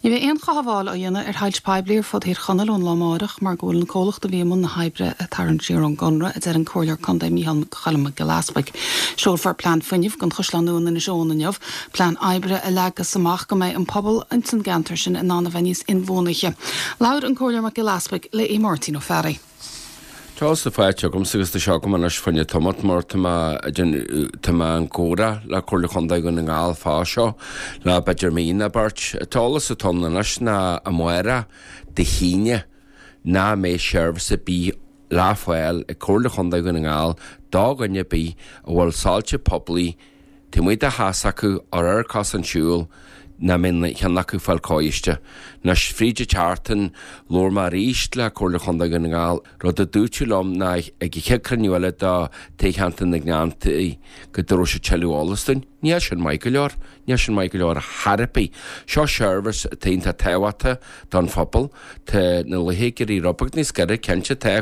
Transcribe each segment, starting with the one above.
Ní bheith aon chahabháil a dhéanana heilt pebliir fod hir chanalún lámárach mar ggóil na cólacht a bhíomún na haibre a tarann siar an gonra a an cóilear condé míhal chalam Galaspaig. Seolfar plán funineh gon chuslanúna na seónanneamh, plán aibre a legus amach go méid an pobl an san gantar sin in nána bhainníos inmhónaiche. Laud an cóilear mar Galaspaig le é Martin O'Ferry. Charles the Fire gom sigus de seach man as fanne tomat mar tama an córa la cóla chundaig gon ngáil fá seo la Benjamin Bart tálas a tonna nas na amoira de híine na mé service bí la foiil a cóla chundaig gon ngáil dá gonne bí a bhfuil sáilte poblí te muid a hasacu ar cas an siúil na min cheannacu falcáiste na fríide chartan lór mar ríist le cóla chundaig gon ngáil rud a dúteilm na ag checraniuile dá téchantan na gnáantaí go dro se teúálastain ní sin Michael a Harpi seo service taonnta táhata don phobal te na lehéigeí robert níos gare cente te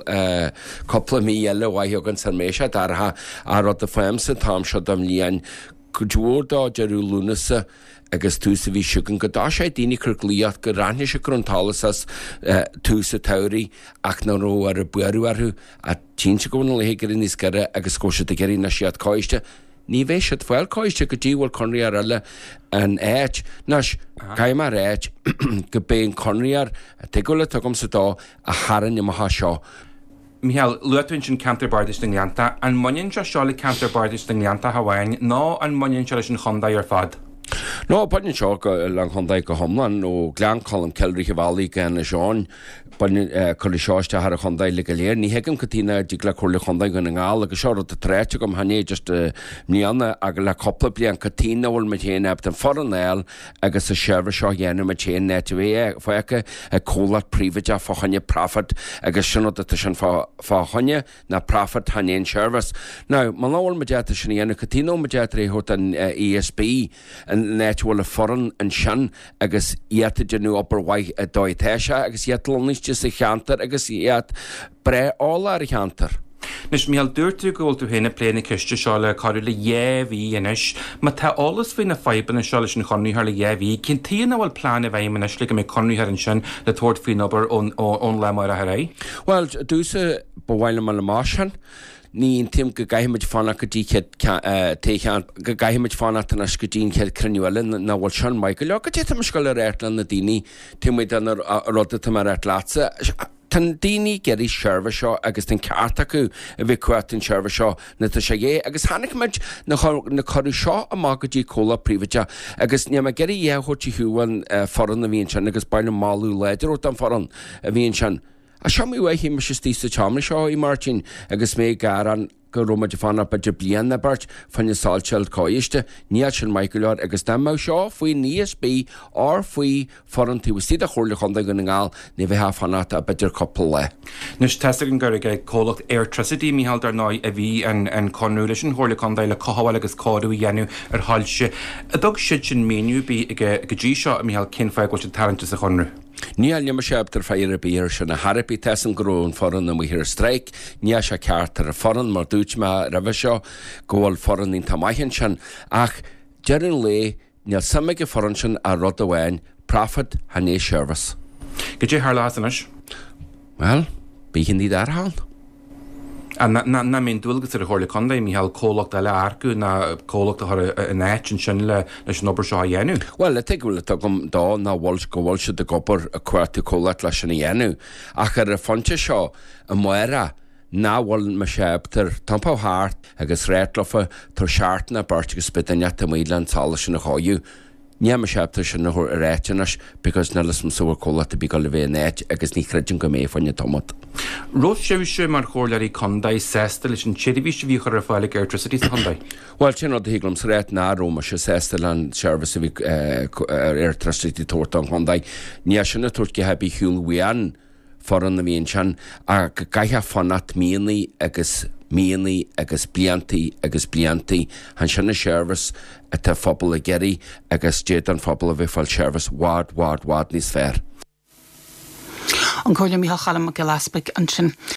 coppla mí eile bhaitheg an san méise dartha a rud a féim san tám seo dom líon go dúórdá dearú lúnasa agus túsa bhí siúgan go dá sé daoine curglíocht go ranne se gruntálas as túsa tairí ach ná ró ar a buarú a tínse go na lehéigeí níos gare agus cóise de geirí na siad cáiste. Ní bhéh siad foiil cáiste go dtíhfuil conriar eile an éit nás caiimar éit go béon conriar a teigúla tugam sa dá a haran i maitha seo. Michael, luatwyn sy'n counterbardis yng Nghyanta, an mwyn sy'n sioli counterbardis yng Nghyanta Hawaii, no an mwyn sy'n chondau ar fad? No, budin seo lang chundaig go homlan ó glean colm Celry Valley gan na Seán budin chuir seáiste ar a chundaig le léir ní heagam gotína dígla chuirla chundaig go na ngáil agus seo a tréite gom hané just níanana a le coppla blian gotína bhfuil me chéana ab an foran éil agus a seirbhar seo dhéanam me chéan net bhé foiacha a cólat príomhaide fáchanne profit agus sin a sin fáchanne na profit hanéon service. Now, man láhfuil me déata sin dhéanana gotína me déata réthút an ESB netúil a foran an sean agus iad genú opar waith a dóitéise agus iad lóniste sa cheantar agus iad bre ála ar cheantar. Nis mial dúirtu góil tú héna pléna ciste seo le carú le dhéhí inis, ma tá álas fao na faiban na seola sin chonúí ar le dhéhí, cin tíana bhfuil plán a bhaim inis le go mé conúí ar an sin le tuairt fao nobar ón le mar a ré? Well, dúsa bhhaile me le máisian, ní tim go gaiimiid fanna go dtí téchan go gaiimiid fanna tan as go dtín cead cruniuile na bhfuil Sean Michael go dtí am scoil ar airtlan na daoine timid an rodda tam ar airtlása tan daoine geirí seirbhar seo agus den ceart acu a bhíh cuat an seirbhar seo na tá sé dhé agus hanacimiid na choirú seo amach go dtí cóla príomhaide agus ní a geirí dhéthirtí thuúin foran na bhíon sin agus bailna máú leidir ó an foran a bhíon sin. A siomí bhaithí me sé tísa teamna seo í Martin agus mé garan go rómaid fanna beidir blian na bart fanne sáilteil cáiste níl sin Michael agus damá seo faoi níos bí ar faoi foran tú siad a chóirla chundaig go na ngáil ní bheith fanna a beidir coppla le. Nus testa an gur ag cólacht airtricity míhall ar ná a bhí an conúla sin chóirla chundaig le cohail agus cáú dhéanú ar háilse. A dog siid sin méniu bí go dtí seo a míhall cin feig goil talenta sa chunru. Níl nimar seabtar feir a bíir sin na Harpi tesan grún foran na muhir streik, ní se ceartar a foran mar dúit me rabh seo ggóil foran ín tamáithn sin ach dearan le níl samige foran sin a rud amháin profit hané service. Go dtí thar lás inis? Well, bíchan í darthán. Na mén dúilgus ar a chóirla condaid míhall cólacht eile arcu na cólacht a net sin le leis an obair seo a dhéanú? Well, le teagúil gom dá na bhil go bhil se de gopur a cuairtú cólacht leis sin a dhéanú ach ar a fonte seo a muire náhfuil me seabtar tampá háart agus réitlafa tar seaartna bart agus spidaine a mílan tála sin na cháú. Ní me seabtar sin na réitinas because na lis súir cólacht a bí go le bhéh net agus ní chreidirn go mé fanne tomat. Rós sé mar chóirlaí condaid sésta leis an tíirbhí bhí chu ar fáil airtricity sa condaid? Well, sin ad híglam sa réit ná Róma se sésta an service a bhí ar airtricity tuairt an condaid. Ní sin na tuairt go hebí hiúil bhuian foran na bhíon sin a go gaithe fannat míanaí agus bliantaí han sinna service a tá phobal a geirí agus déad an phobal a bhíh fáil service wad níos fearr. An cóilear Mícheál Chalam Galaspaig an sin.